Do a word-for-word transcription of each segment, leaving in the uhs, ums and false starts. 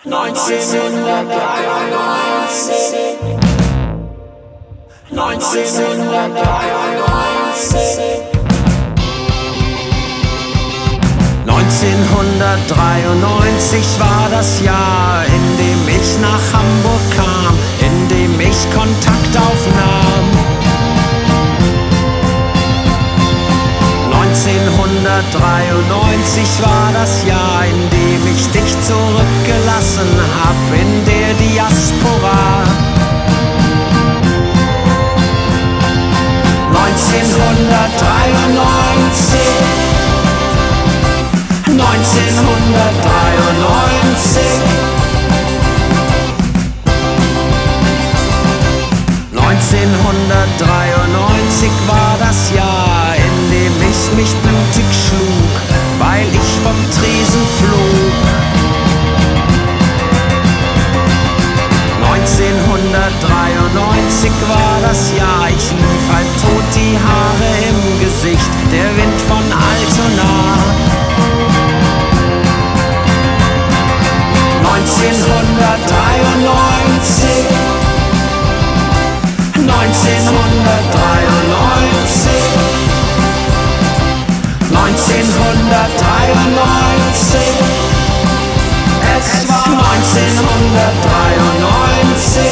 neunzehnhundertdreiundneunzig, neunzehnhundertdreiundneunzig, neunzehnhundertdreiundneunzig war das Jahr, in dem ich nach Hamburg kam, in dem ich Kontakt aufnahm. neunzehnhundertdreiundneunzig war das Jahr, in dem ich dich zurückgelassen hab in der Diaspora. neunzehnhundertdreiundneunzig, neunzehnhundertdreiundneunzig, neunzehnhundertdreiundneunzig war das Jahr, in dem ich mich blutig schlug, weil ich vom Tresen flog. neunzehnhundertdreiundneunzig war das Jahr, ich lief halb tot, die Haare im Gesicht, der Wind von Altona. neunzehnhundertdreiundneunzig, neunzehnhundertdreiundneunzig, neunzehnhundertdreiundneunzig, es war neunzehnhundertdreiundneunzig.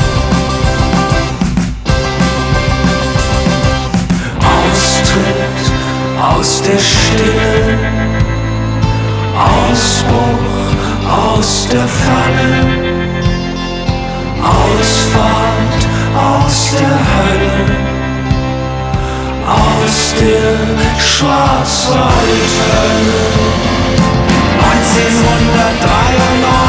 Austritt aus der Stille, Ausbruch aus der Falle, Ausfahrt aus der Hölle, aus der Schwarzwaldhölle. neunzehnhundertdreiundneunzig